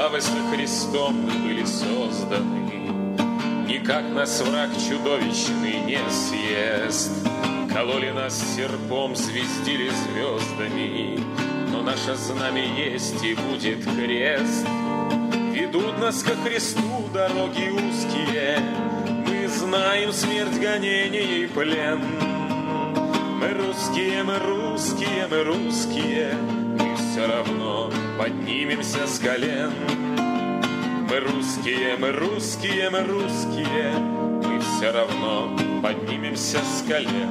славой со Христом мы были созданы. Никак нас враг чудовищный не съест. Кололи нас серпом, звездили звездами, но наше знамя есть и будет крест. Ведут нас ко Христу дороги узкие, мы знаем смерть, гонение и плен. Мы русские, мы русские, мы русские, мы все равно поднимемся с колен. Мы русские, мы русские, мы русские, мы все равно поднимемся с колен.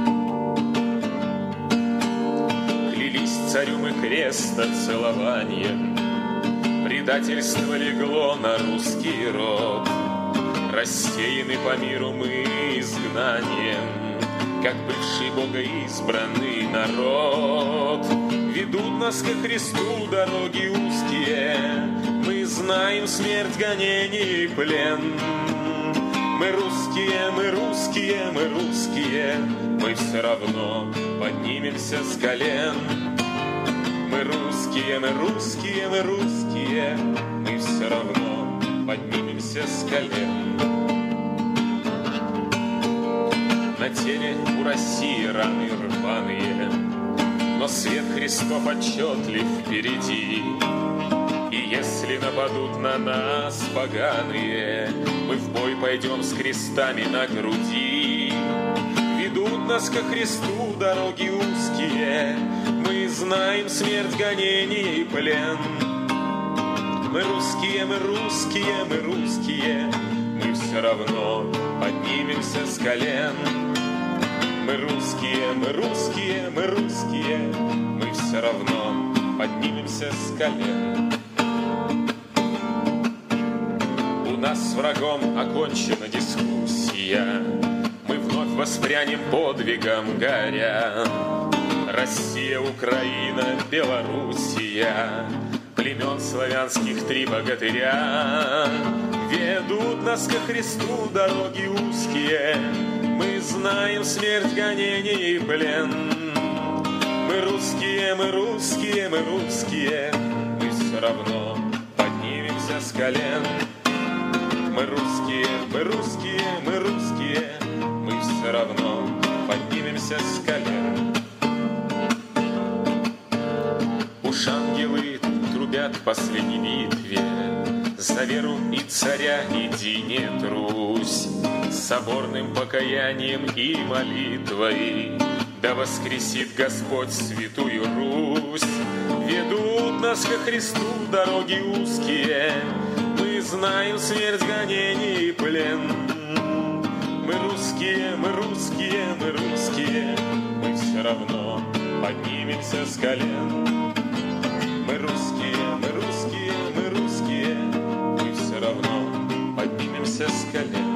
Клялись царю мы креста целованием, предательство легло на русский род. Рассеяны по миру мы изгнанием, как бывший богоизбранный народ. Ведут нас ко Христу дороги узкие, мы знаем смерть, гонение и плен. Мы русские, мы русские, мы русские, мы все равно поднимемся с колен. Мы русские, мы русские, мы русские, мы все равно поднимемся с колен. На теле у России раны рваные, но свет Христов отчетлив впереди. И если нападут на нас поганые, мы в бой пойдем с крестами на груди. Ведут нас ко Христу дороги узкие, мы знаем смерть, гонение и плен. Мы русские, мы русские, мы русские, мы все равно поднимемся с колен. Мы русские, мы русские, мы русские, мы все равно поднимемся с колен. У нас с врагом окончена дискуссия, мы вновь воспрянем подвигом горя. Россия, Украина, Белоруссия, племен славянских три богатыря. Ведут нас ко Христу дороги узкие, мы знаем смерть, гонение и плен. Мы русские, мы русские, мы русские, мы все равно поднимемся с колен. Мы русские, мы русские, мы русские, мы все равно поднимемся с колен. Уж ангелы трубят в последней битве, за веру и царя иди не трусь. Соборным покаянием и молитвой да воскресит Господь святую Русь. Ведут нас ко Христу дороги узкие, мы знаем смерть, гонение и плен. Мы русские, мы русские, мы русские, мы все равно поднимемся с колен. Мы русские, мы русские, мы русские, мы все равно поднимемся с колен.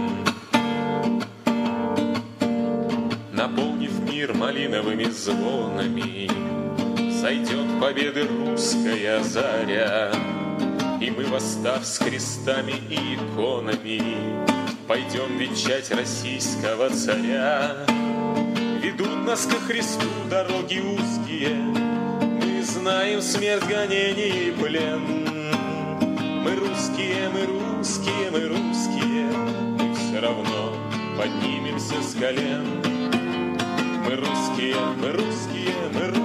Наполнив мир малиновыми звонами, зайдет победы русская заря. И мы, восстав с крестами и иконами, пойдем венчать российского царя. Ведут нас ко Христу дороги узкие, мы знаем смерть, гонение и плен. Мы русские, мы русские, мы русские, мы все равно поднимемся с колен. Мы русские, мы русские, мы русские.